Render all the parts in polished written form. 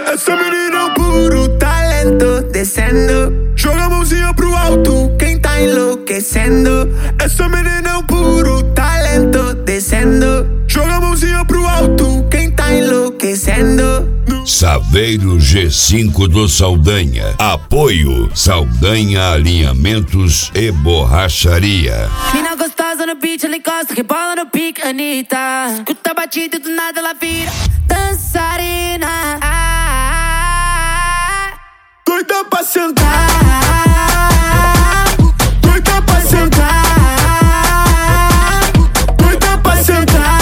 Essa menina é um puro talento, descendo. Joga a mãozinha pro alto, quem tá enlouquecendo. Essa menina é um puro talento, descendo. Joga a mãozinha pro alto, quem tá enlouquecendo. Saveiro G5 do Saldanha. Apoio Saldanha Alinhamentos e Borracharia. Mina gostosa no beat, ela encosta, rebola no pique, Anitta. Escuta a batida e do nada ela vira dançarina. Doida pra sentar, doida pra sentar, doida pra sentar.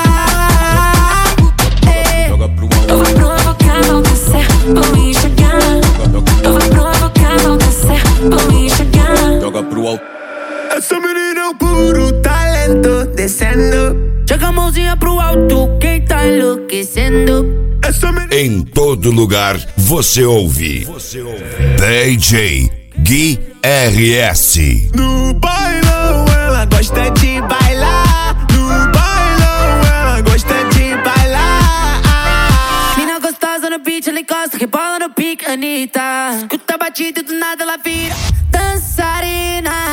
Eu vou provocar, vou descer, vou me enxergar. Eu vou provocar, vou descer, vou me enxergar. Joga pro alto. Essa menina é um puro talento, descendo. Joga a mãozinha pro alto, quem tá enlouquecendo. Em todo lugar você ouve DJ Gui RS. No bailão ela gosta de bailar. No bailão ela gosta de bailar. Mina gostosa no beat, ela encosta, rebola no pique, Anitta. Escuta a batida e do nada ela vira dançarina.